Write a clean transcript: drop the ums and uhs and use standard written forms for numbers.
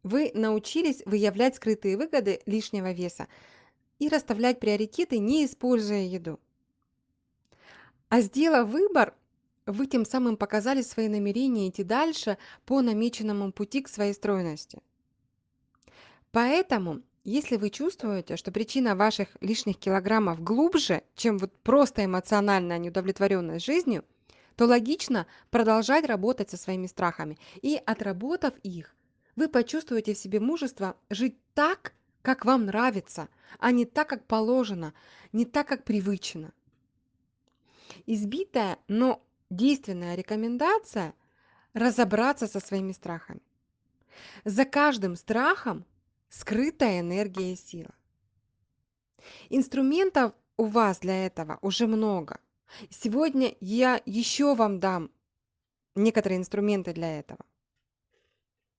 Вы научились выявлять скрытые выгоды лишнего веса и расставлять приоритеты, не используя еду. А сделав выбор, вы тем самым показали свои намерения идти дальше по намеченному пути к своей стройности. Поэтому, если вы чувствуете, что причина ваших лишних килограммов глубже, чем вот просто эмоциональная неудовлетворенность жизнью, то логично продолжать работать со своими страхами. И отработав их, вы почувствуете в себе мужество жить так, как вам нравится, а не так, как положено, не так, как привычно. Избитая, но действенная рекомендация – разобраться со своими страхами. За каждым страхом скрытая энергия и сила. Инструментов у вас для этого уже много. Сегодня я еще вам дам некоторые инструменты для этого.